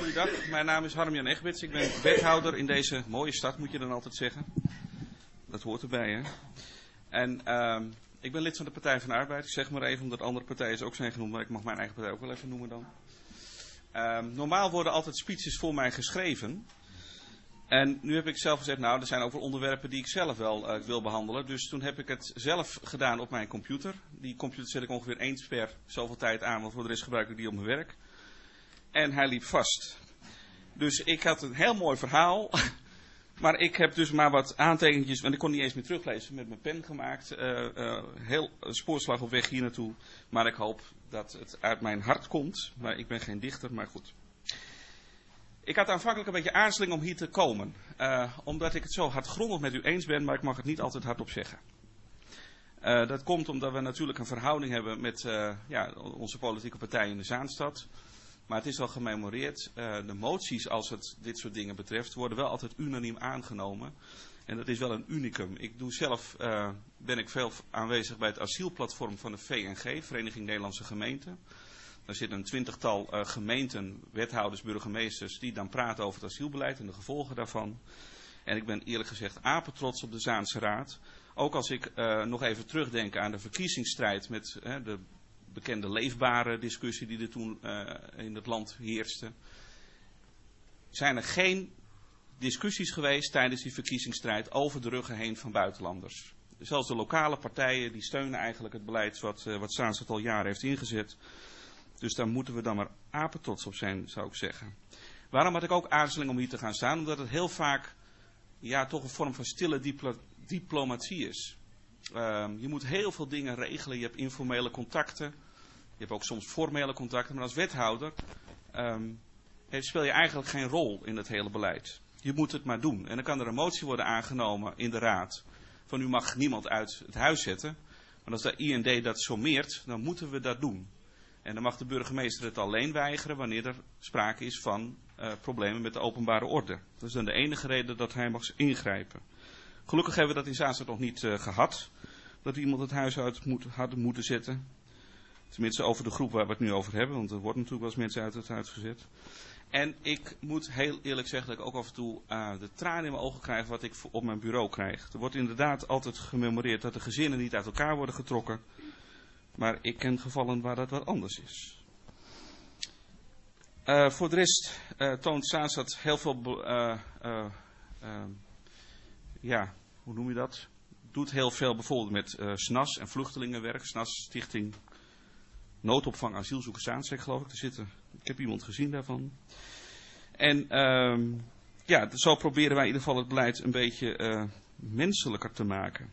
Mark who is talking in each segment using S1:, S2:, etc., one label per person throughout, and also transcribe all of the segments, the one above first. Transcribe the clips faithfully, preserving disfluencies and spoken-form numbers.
S1: goeiedag. Mijn naam is Harm-Jan Egberts. Ik ben wethouder in deze mooie stad, moet je dan altijd zeggen. Dat hoort erbij, hè. En uh, ik ben lid van de Partij van de Arbeid. Ik zeg maar even, omdat andere partijen ook zijn genoemd, maar ik mag mijn eigen partij ook wel even noemen dan. Uh, normaal worden altijd speeches voor mij geschreven. En nu heb ik zelf gezegd, nou, er zijn ook wel onderwerpen die ik zelf wel uh, wil behandelen. Dus toen heb ik het zelf gedaan op mijn computer. Die computer zet ik ongeveer eens per zoveel tijd aan, want voor de rest gebruik ik die op mijn werk. En hij liep vast. Dus ik had een heel mooi verhaal. Maar ik heb dus maar wat aantekeningetjes, want ik kon niet eens meer teruglezen, met mijn pen gemaakt. Uh, uh, heel uh, spoorslag op weg hier naartoe. Maar ik hoop dat het uit mijn hart komt. Maar ik ben geen dichter, maar goed. Ik had aanvankelijk een beetje aarzeling om hier te komen. Uh, omdat ik het zo hardgrondig met u eens ben, maar ik mag het niet altijd hardop zeggen. Uh, dat komt omdat we natuurlijk een verhouding hebben met uh, ja, onze politieke partij in de Zaanstad. Maar het is al gememoreerd. Uh, de moties, als het dit soort dingen betreft, worden wel altijd unaniem aangenomen. En dat is wel een unicum. Ik doe zelf, uh, ben ik veel aanwezig bij het asielplatform van de V N G, Vereniging Nederlandse Gemeenten. Daar zitten een twintigtal uh, gemeenten, wethouders, burgemeesters, die dan praten over het asielbeleid en de gevolgen daarvan. En ik ben eerlijk gezegd apetrots op de Zaanse Raad. Ook als ik uh, nog even terugdenk aan de verkiezingsstrijd met uh, de bekende leefbare discussie die er toen uh, in het land heerste. Zijn er geen discussies geweest tijdens die verkiezingsstrijd over de ruggen heen van buitenlanders. Zelfs de lokale partijen die steunen eigenlijk het beleid wat, uh, wat Zaanstad al jaren heeft ingezet. Dus daar moeten we dan maar apetrots op zijn, zou ik zeggen. Waarom had ik ook aarzeling om hier te gaan staan? Omdat het heel vaak ja, toch een vorm van stille diplo diplomatie is. Uh, je moet heel veel dingen regelen. Je hebt informele contacten. Je hebt ook soms formele contacten. Maar als wethouder um, speel je eigenlijk geen rol in het hele beleid. Je moet het maar doen. En dan kan er een motie worden aangenomen in de raad. Van u mag niemand uit het huis zetten. Maar als de I N D dat sommeert, dan moeten we dat doen. En dan mag de burgemeester het alleen weigeren wanneer er sprake is van uh, problemen met de openbare orde. Dat is dan de enige reden dat hij mag ingrijpen. Gelukkig hebben we dat in Zaanstad nog niet uh, gehad. Dat iemand het huis uit moet, had moeten zetten. Tenminste over de groep waar we het nu over hebben. Want er worden natuurlijk wel eens mensen uit het huis gezet. En ik moet heel eerlijk zeggen dat ik ook af en toe uh, de tranen in mijn ogen krijg wat ik op mijn bureau krijg. Er wordt inderdaad altijd gememoreerd dat de gezinnen niet uit elkaar worden getrokken. Maar ik ken gevallen waar dat wat anders is. Uh, voor de rest uh, toont Zaanstad heel veel, uh, uh, uh, ja, hoe noem je dat? Doet heel veel bijvoorbeeld met uh, S N A S en vluchtelingenwerk. S N A S, Stichting Noodopvang Asielzoekers Zaanstad, geloof ik. Er zitten, ik heb iemand gezien daarvan. En uh, ja, zo proberen wij in ieder geval het beleid een beetje uh, menselijker te maken.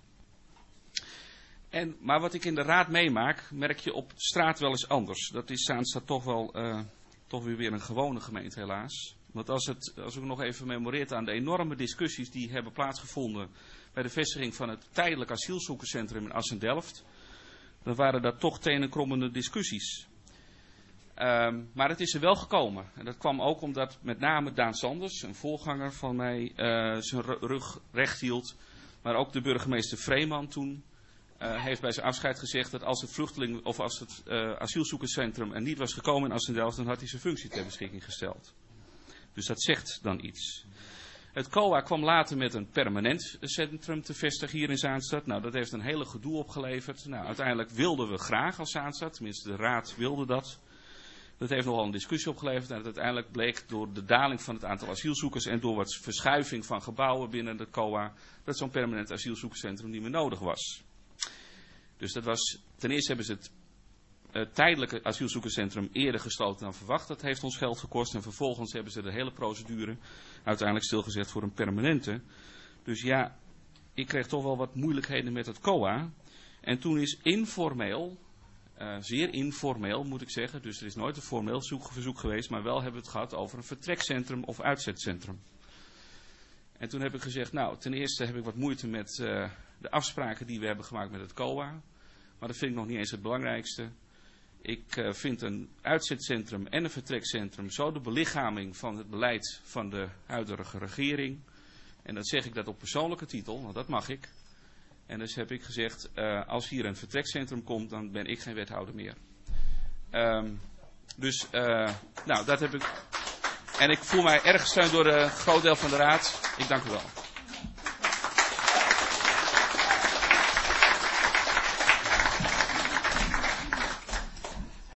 S1: En, maar wat ik in de raad meemaak, merk je op straat wel eens anders. Dat is Zaanstad toch wel, uh, toch weer weer een gewone gemeente helaas. Want als, het, als ik nog even memoreert aan de enorme discussies die hebben plaatsgevonden bij de vestiging van het tijdelijk asielzoekerscentrum in Assen-Delft, dan waren dat toch tenenkrommende discussies. Um, maar het is er wel gekomen. En dat kwam ook omdat met name Daan Sanders, een voorganger van mij, uh, zijn rug recht hield. Maar ook de burgemeester Vreeman toen uh, heeft bij zijn afscheid gezegd dat als het vluchteling of als het uh, asielzoekerscentrum er niet was gekomen in Assen-Delft, dan had hij zijn functie ter beschikking gesteld. Dus dat zegt dan iets. Het C O A kwam later met een permanent centrum te vestigen hier in Zaanstad. Nou, dat heeft een hele gedoe opgeleverd. Nou, uiteindelijk wilden we graag als Zaanstad, tenminste de raad wilde dat. Dat heeft nogal een discussie opgeleverd en uiteindelijk bleek door de daling van het aantal asielzoekers en door wat verschuiving van gebouwen binnen de C O A, dat zo'n permanent asielzoekerscentrum niet meer nodig was. Dus dat was, ten eerste hebben ze het uh, tijdelijke asielzoekerscentrum eerder gesloten dan verwacht. Dat heeft ons geld gekost en vervolgens hebben ze de hele procedure uiteindelijk stilgezet voor een permanente. Dus ja, ik kreeg toch wel wat moeilijkheden met het C O A. En toen is informeel, uh, zeer informeel moet ik zeggen, dus er is nooit een formeel verzoek geweest, maar wel hebben we het gehad over een vertrekcentrum of uitzetcentrum. En toen heb ik gezegd, nou, ten eerste heb ik wat moeite met uh, de afspraken die we hebben gemaakt met het C O A. Maar dat vind ik nog niet eens het belangrijkste. Ik uh, vind een uitzetcentrum en een vertrekcentrum zo de belichaming van het beleid van de huidige regering. En dan zeg ik dat op persoonlijke titel, want dat mag ik. En dus heb ik gezegd, uh, als hier een vertrekcentrum komt, dan ben ik geen wethouder meer. Um, dus, uh, nou, dat heb ik... En ik voel mij erg gesteund door een groot deel van de raad. Ik dank u wel.